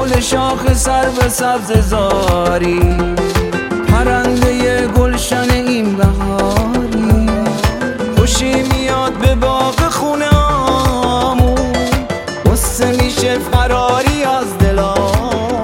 بلبل شاخ سرو سبز زاری، پرنده گلشن این بهاری، خوشی میاد به باغ خونه‌امون، غصه میشه فراری از دلامون.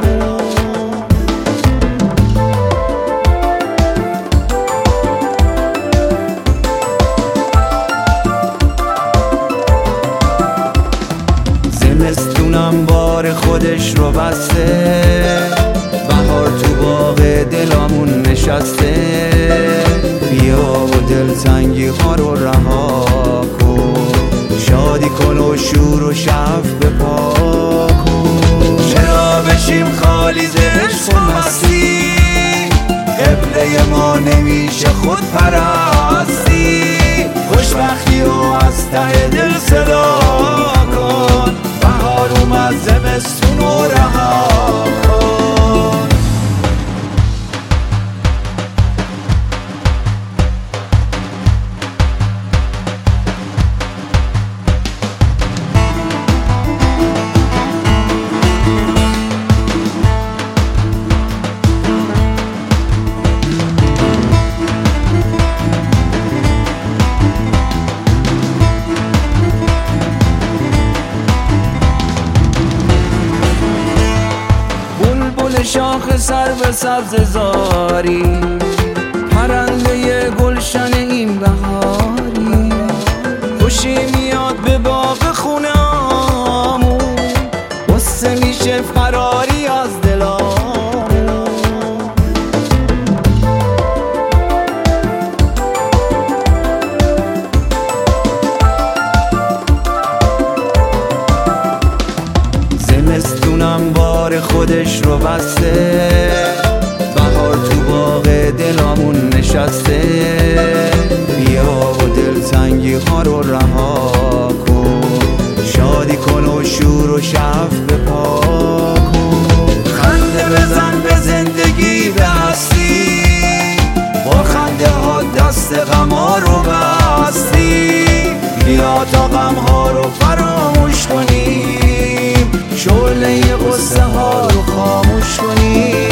زمستونم بار خودش رو بسته، بهار تو باغ دلامون نشسته. بیا و دلتنگی ها رو رها کن، شادی کن و شور و شف بپا کن. چرا بشیم خالی ز عشق و مستی، قبله ما نمیشه خود پرستی. خوشبختی و از ته دل صدا کن، بهار اومد زمستون رو رها کن. شاخ سرو سبز زاری، پرنده گلشن این بهاری، خوشی میاد به باغ خونه‌امون، غصه میشه فراری از دلامون. زمستونم بار خودش رو بسته، بهار تو باغ دلامون نشسته. بیا و دلتنگی ها رو رها کن، شادی کن و شور و شف بپا کن. خنده بزن به زندگی به هستی، با خنده ها دست غم ها رو بستی. بیا تا غم ها رو فراموش کنیم، شعله غصه ها رو خاموش کنیم.